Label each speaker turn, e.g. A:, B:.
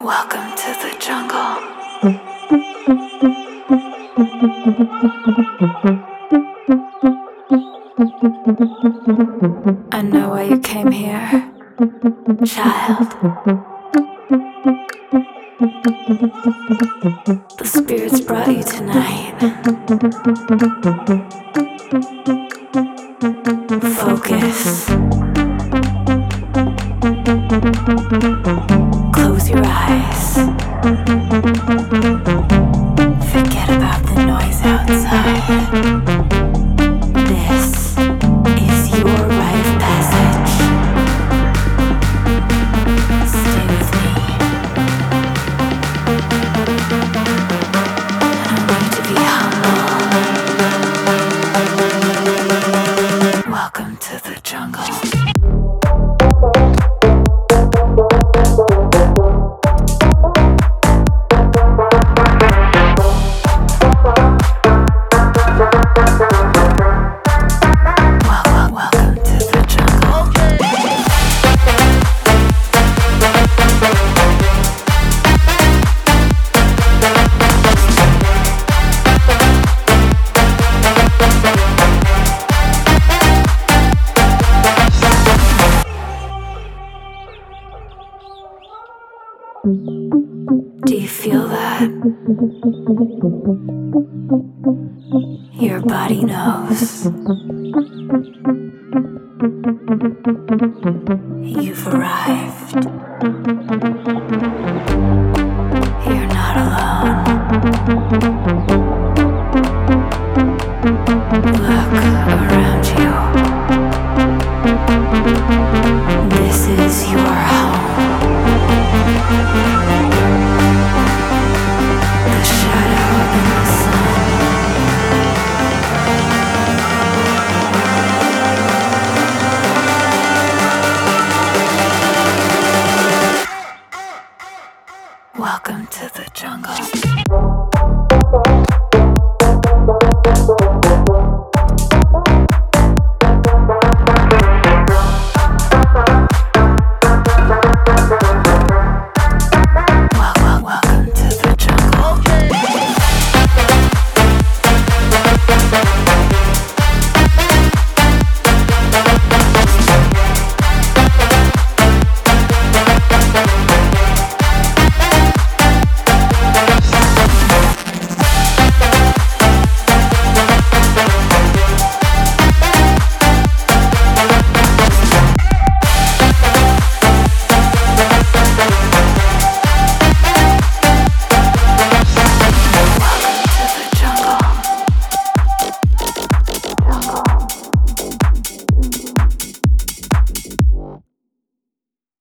A: Welcome to the jungle. I know why you came here, child. The spirits brought you tonight. Focus. Close your eyes. Forget about the noise outside. This is your rite of passage. Stay with me. I want you to be humble. Welcome to the jungle. Do you feel that? Your body knows. You've arrived. You're not alone. Look around you. This is your home. The shadow and the sun. Welcome to the jungle.